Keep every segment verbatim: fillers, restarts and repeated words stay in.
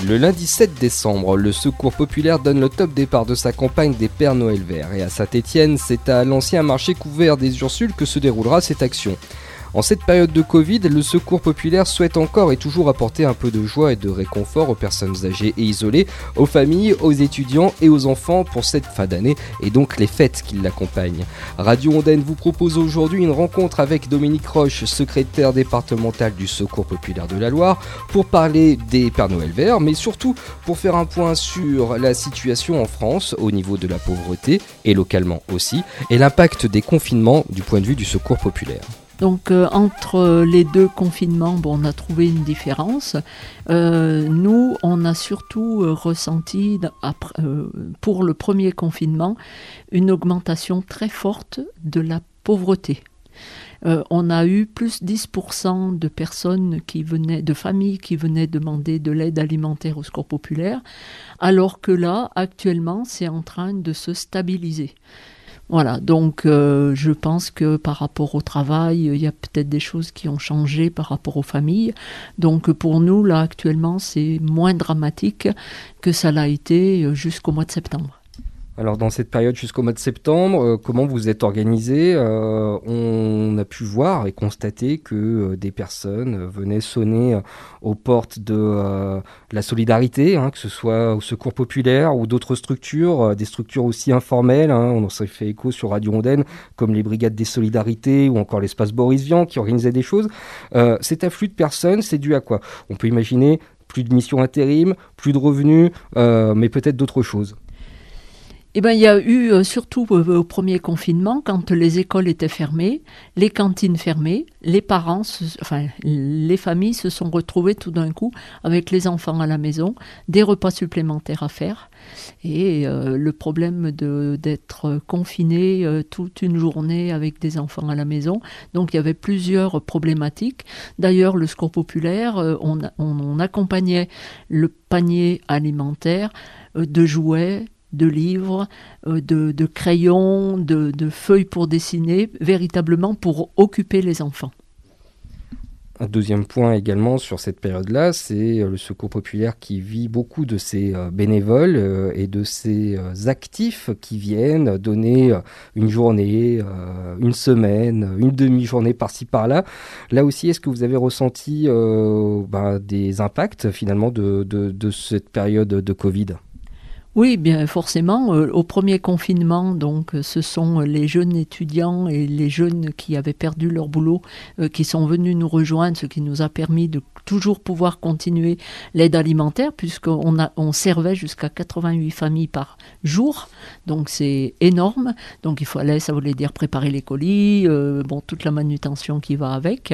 Le lundi sept décembre, le Secours populaire donne le top départ de sa campagne des Pères Noël verts. Et à Saint-Étienne, c'est à l'ancien marché couvert des Ursules que se déroulera cette action. En cette période de Covid, le Secours populaire souhaite encore et toujours apporter un peu de joie et de réconfort aux personnes âgées et isolées, aux familles, aux étudiants et aux enfants pour cette fin d'année et donc les fêtes qui l'accompagnent. Radio Ondaine vous propose aujourd'hui une rencontre avec Dominique Roche, secrétaire départementale du Secours populaire de la Loire, pour parler des Pères Noël verts, mais surtout pour faire un point sur la situation en France au niveau de la pauvreté et localement aussi, et l'impact des confinements du point de vue du Secours populaire. Donc euh, entre les deux confinements, bon, on a trouvé une différence. Euh, nous, on a surtout euh, ressenti, après, euh, pour le premier confinement, une augmentation très forte de la pauvreté. Euh, on a eu plus dix pour cent de personnes qui venaient, de familles qui venaient demander de l'aide alimentaire au Secours populaire, alors que là, actuellement, c'est en train de se stabiliser. Voilà, donc euh, je pense que par rapport au travail, il y a peut-être des choses qui ont changé par rapport aux familles. Donc pour nous, là, actuellement, c'est moins dramatique que ça l'a été jusqu'au mois de septembre. Alors dans cette période jusqu'au mois de septembre, euh, comment vous êtes organisés ? euh, On a pu voir et constater que euh, des personnes venaient sonner euh, aux portes de euh, la solidarité, hein, que ce soit au Secours populaire ou d'autres structures, euh, des structures aussi informelles, hein, on s'est fait écho sur Radio Ondaine, comme les Brigades des Solidarités ou encore l'Espace Boris Vian qui organisaient des choses. Euh, cet afflux de personnes, c'est dû à quoi ? On peut imaginer plus de missions intérim, plus de revenus, euh, mais peut-être d'autres choses. Eh ben, il y a eu, euh, surtout euh, au premier confinement, quand les écoles étaient fermées, les cantines fermées, les parents, se, enfin, les familles se sont retrouvées tout d'un coup avec les enfants à la maison, des repas supplémentaires à faire. Et euh, le problème de, d'être confiné euh, toute une journée avec des enfants à la maison. Donc il y avait plusieurs problématiques. D'ailleurs, le Secours populaire, euh, on, on, on accompagnait le panier alimentaire euh, de jouets, de livres, euh, de, de crayons, de, de feuilles pour dessiner, véritablement pour occuper les enfants. Un deuxième point également sur cette période-là, c'est le Secours populaire qui vit beaucoup de ses bénévoles euh, et de ses actifs qui viennent donner une journée, euh, une semaine, une demi-journée par-ci par-là. Là aussi, est-ce que vous avez ressenti euh, bah, des impacts finalement de, de, de cette période de Covid ? Oui, bien forcément. Euh, au premier confinement, donc, ce sont les jeunes étudiants et les jeunes qui avaient perdu leur boulot euh, qui sont venus nous rejoindre, ce qui nous a permis de toujours pouvoir continuer l'aide alimentaire, puisqu'on a, on servait jusqu'à quatre-vingt-huit familles par jour. Donc c'est énorme. Donc il fallait, ça voulait dire préparer les colis, euh, bon, toute la manutention qui va avec.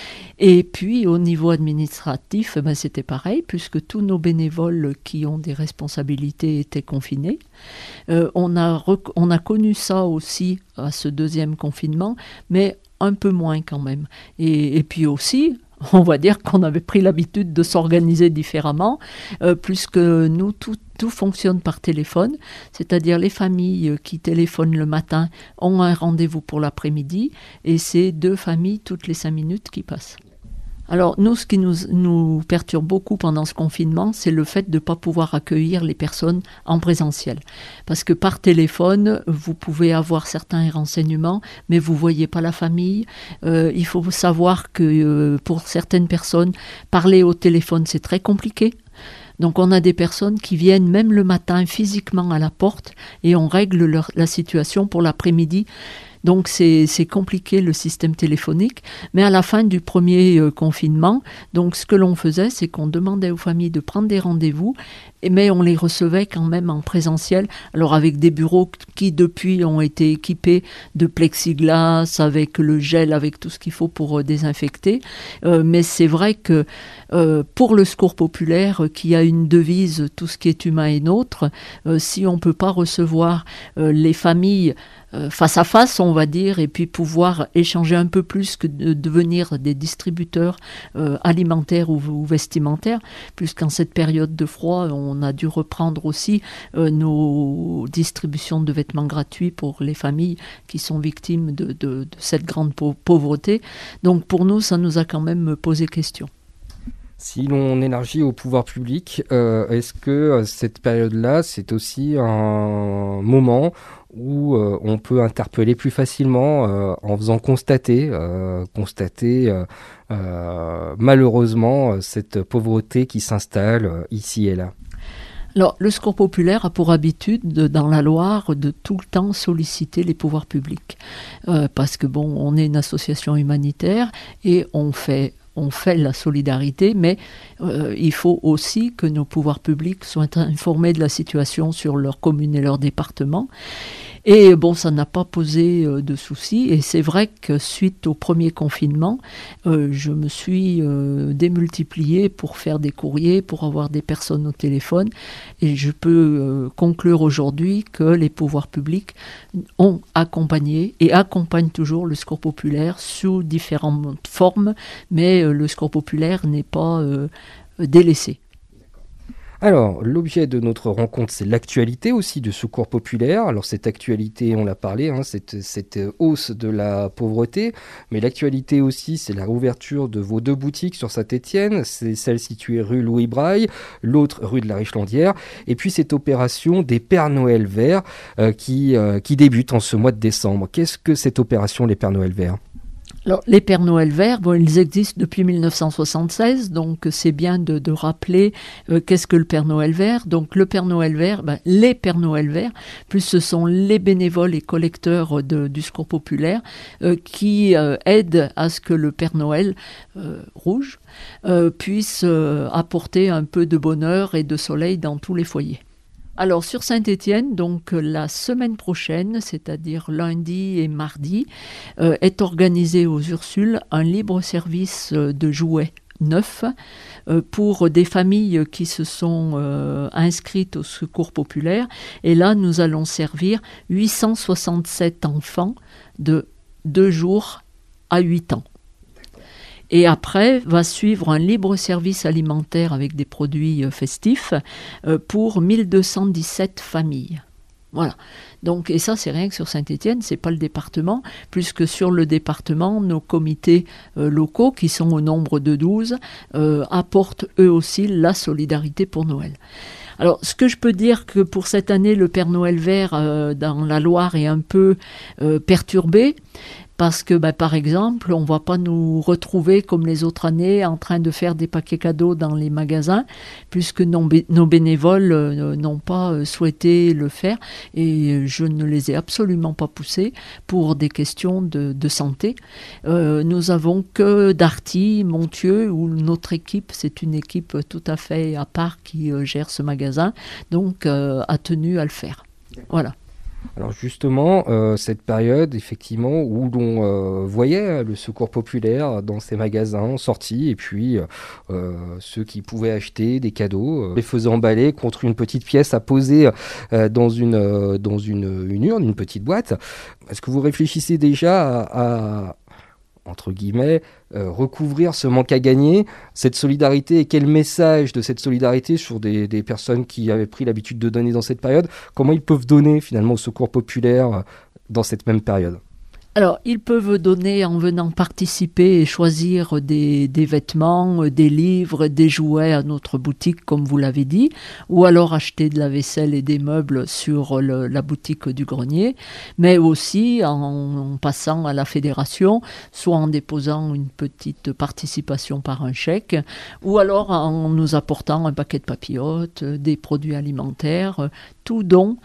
Et puis au niveau administratif, ben, c'était pareil, puisque tous nos bénévoles qui ont des responsabilités étaient confinés. Euh, on a rec- on a connu ça aussi à ce deuxième confinement, mais un peu moins quand même. Et, et puis aussi, on va dire qu'on avait pris l'habitude de s'organiser différemment, euh, puisque nous, tout, tout fonctionne par téléphone, c'est-à-dire les familles qui téléphonent le matin ont un rendez-vous pour l'après-midi, et c'est deux familles toutes les cinq minutes qui passent. Alors nous, ce qui nous, nous perturbe beaucoup pendant ce confinement, c'est le fait de ne pas pouvoir accueillir les personnes en présentiel. Parce que par téléphone, vous pouvez avoir certains renseignements, mais vous ne voyez pas la famille. Euh, il faut savoir que euh, pour certaines personnes, parler au téléphone, c'est très compliqué. Donc on a des personnes qui viennent même le matin physiquement à la porte et on règle leur, la situation pour l'après-midi. Donc c'est, c'est compliqué le système téléphonique, mais à la fin du premier euh, confinement, donc ce que l'on faisait, c'est qu'on demandait aux familles de prendre des rendez-vous, mais on les recevait quand même en présentiel, alors avec des bureaux qui depuis ont été équipés de plexiglas, avec le gel, avec tout ce qu'il faut pour euh, désinfecter, euh, mais c'est vrai que euh, pour le Secours populaire, euh, qui a une devise « tout ce qui est humain est nôtre », euh, si on ne peut pas recevoir euh, les familles face à face, on va dire, et puis pouvoir échanger un peu plus que de devenir des distributeurs euh, alimentaires ou, ou vestimentaires, puisqu'en cette période de froid, on a dû reprendre aussi euh, nos distributions de vêtements gratuits pour les familles qui sont victimes de, de, de cette grande pauvreté. Donc pour nous, ça nous a quand même posé question. Si l'on élargit au pouvoir public, euh, est-ce que euh, cette période-là, c'est aussi un moment où euh, on peut interpeller plus facilement euh, en faisant constater, euh, constater euh, euh, malheureusement cette pauvreté qui s'installe euh, ici et là? Alors, le Secours populaire a pour habitude, de, dans la Loire, de tout le temps solliciter les pouvoirs publics. Euh, parce que, bon, on est une association humanitaire et on fait, on fait la solidarité, mais euh, il faut aussi que nos pouvoirs publics soient informés de la situation sur leur commune et leur département. Et bon, ça n'a pas posé euh, de soucis. Et c'est vrai que suite au premier confinement, euh, je me suis euh, démultipliée pour faire des courriers, pour avoir des personnes au téléphone. Et je peux euh, conclure aujourd'hui que les pouvoirs publics ont accompagné et accompagnent toujours le Secours populaire sous différentes formes, mais euh, le Secours populaire n'est pas euh, délaissé. Alors, l'objet de notre rencontre, c'est l'actualité aussi du Secours populaire. Alors, cette actualité, on l'a parlé, hein, cette, cette hausse de la pauvreté, mais l'actualité aussi, c'est la réouverture de vos deux boutiques sur Saint-Étienne. C'est celle située rue Louis Braille, l'autre rue de la Richlandière, et puis cette opération des Pères Noël verts euh, qui, euh, qui débute en ce mois de décembre. Qu'est-ce que cette opération, les Pères Noël verts ? Alors, les Pères Noël verts, bon, ils existent depuis mille neuf cent soixante-seize, donc c'est bien de, de rappeler euh, qu'est-ce que le Père Noël vert. Donc le Père Noël vert, ben, les Pères Noël verts, plus ce sont les bénévoles et collecteurs de, du Secours populaire euh, qui euh, aident à ce que le Père Noël euh, rouge euh, puisse euh, apporter un peu de bonheur et de soleil dans tous les foyers. Alors sur Saint-Étienne, donc la semaine prochaine, c'est-à-dire lundi et mardi, euh, est organisé aux Ursules un libre service de jouets neufs euh, pour des familles qui se sont euh, inscrites au Secours populaire. Et là, nous allons servir huit cent soixante-sept enfants de deux jours à huit ans. Et après, va suivre un libre service alimentaire avec des produits festifs euh, pour mille deux cent dix-sept familles. Voilà. Donc, et ça, c'est rien que sur Saint-Étienne, c'est pas le département, puisque sur le département, nos comités euh, locaux, qui sont au nombre de douze, euh, apportent eux aussi la solidarité pour Noël. Alors, ce que je peux dire que pour cette année, le Père Noël vert euh, dans la Loire est un peu euh, perturbé. Parce que, bah, par exemple, on ne va pas nous retrouver comme les autres années en train de faire des paquets cadeaux dans les magasins, puisque nos, bé- nos bénévoles euh, n'ont pas euh, souhaité le faire et je ne les ai absolument pas poussés pour des questions de, de santé. Euh, nous avons que Darty, Montieu, où notre équipe, c'est une équipe tout à fait à part qui euh, gère ce magasin, donc euh, a tenu à le faire. Voilà. Alors justement, euh, cette période, effectivement, où l'on euh, voyait le Secours populaire dans ces magasins en sortie, et puis euh, ceux qui pouvaient acheter des cadeaux, euh, les faisaient emballer contre une petite pièce à poser euh, dans, une, euh, dans une, une urne, une petite boîte. Est-ce que vous réfléchissez déjà à... à entre guillemets, euh, recouvrir ce manque à gagner, cette solidarité, et quel message de cette solidarité sur des, des personnes qui avaient pris l'habitude de donner dans cette période, comment ils peuvent donner finalement au Secours populaire euh, dans cette même période ? Alors, ils peuvent donner en venant participer et choisir des, des vêtements, des livres, des jouets à notre boutique, comme vous l'avez dit, ou alors acheter de la vaisselle et des meubles sur le, la boutique du grenier, mais aussi en, en passant à la fédération, soit en déposant une petite participation par un chèque, ou alors en nous apportant un paquet de papillotes, des produits alimentaires. Tout don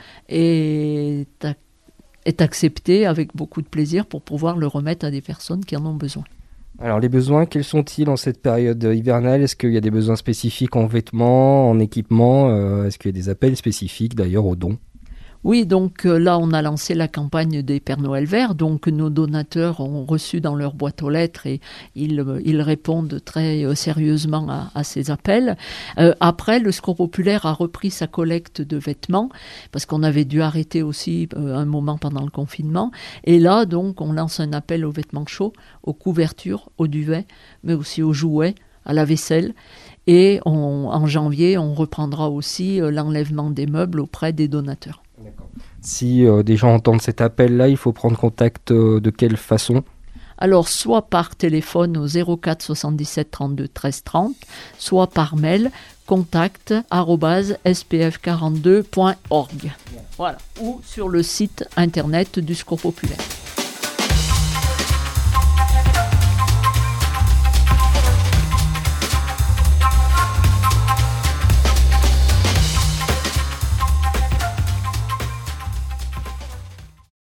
est à est accepté avec beaucoup de plaisir pour pouvoir le remettre à des personnes qui en ont besoin. Alors les besoins, quels sont-ils en cette période hivernale ? Est-ce qu'il y a des besoins spécifiques en vêtements, en équipements ? euh, Est-ce qu'il y a des appels spécifiques d'ailleurs aux dons ? Oui, donc euh, là, on a lancé la campagne des Pères Noël verts. Donc, nos donateurs ont reçu dans leur boîte aux lettres et ils, euh, ils répondent très euh, sérieusement à, à ces appels. Euh, après, le Secours populaire a repris sa collecte de vêtements parce qu'on avait dû arrêter aussi euh, un moment pendant le confinement. Et là, donc, on lance un appel aux vêtements chauds, aux couvertures, aux duvets, mais aussi aux jouets, à la vaisselle. Et on, en janvier, on reprendra aussi euh, l'enlèvement des meubles auprès des donateurs. D'accord. Si euh, des gens entendent cet appel-là, il faut prendre contact euh, de quelle façon ? Alors, soit par téléphone au zéro quatre soixante-dix-sept trente-deux treize trente, soit par mail contact arobase s p f quarante-deux point org. Voilà, ou sur le site internet du Secours populaire.